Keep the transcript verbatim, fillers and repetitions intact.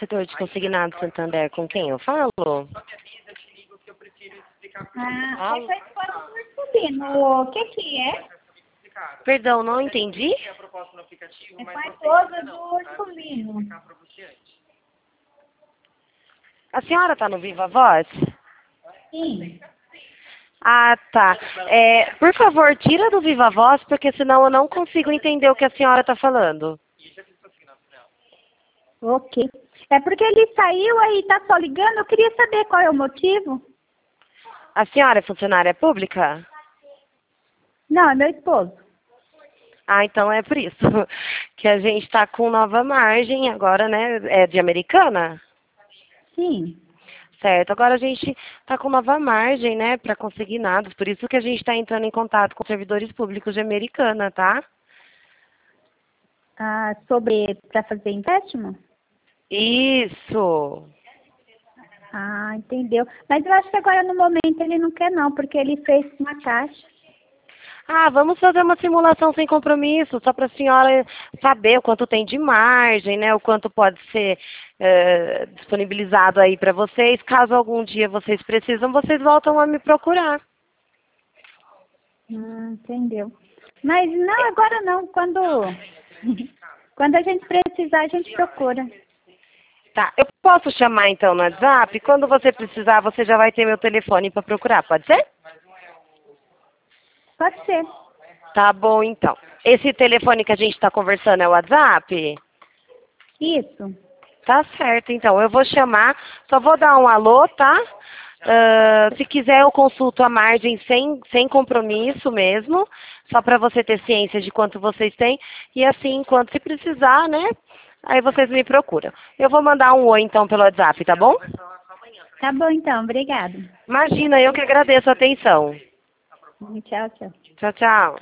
setor de consignado Santander, com quem eu falo? Ah, essa é a esposa do Ursulino. O que que é? Perdão, não entendi? É com a esposa do Ursulino. A senhora está no Viva Voz? Sim. Ah, tá. É, por favor, tira do Viva Voz, porque senão eu não consigo entender o que a senhora está falando. Ok. É porque ele saiu aí, tá só ligando. Eu queria saber qual é o motivo. A senhora é funcionária pública? Não, é meu esposo. Ah, então é por isso que a gente está com nova margem agora, né? É de Americana? Sim. Certo. Agora a gente está com nova margem, né, para consignados. Por isso que a gente está entrando em contato com servidores públicos de Americana, tá? Ah, sobre para fazer empréstimo? Isso. Ah, entendeu. Mas eu acho que agora no momento ele não quer não, porque ele fez uma caixa. Ah, vamos fazer uma simulação sem compromisso, só para a senhora saber o quanto tem de margem, né? O quanto pode ser eh, disponibilizado aí para vocês. Caso algum dia vocês precisam, vocês voltam a me procurar. Hum, entendeu. Mas não, agora não. Quando, quando a gente precisar, a gente procura. Tá, eu posso chamar então no WhatsApp? Quando você precisar, você já vai ter meu telefone para procurar, pode ser? Pode ser. Tá bom, então. Esse telefone que a gente está conversando é o WhatsApp? Isso. Tá certo, então. Eu vou chamar, só vou dar um alô, tá? Ah, se quiser, eu consulto a margem sem, sem compromisso mesmo, só para você ter ciência de quanto vocês têm. E assim, quando se precisar, né? Aí vocês me procuram. Eu vou mandar um oi, então, pelo WhatsApp, tá bom? Tá bom, então. Obrigado. Imagina, eu que agradeço a atenção. Tchau, tchau. Tchau, tchau.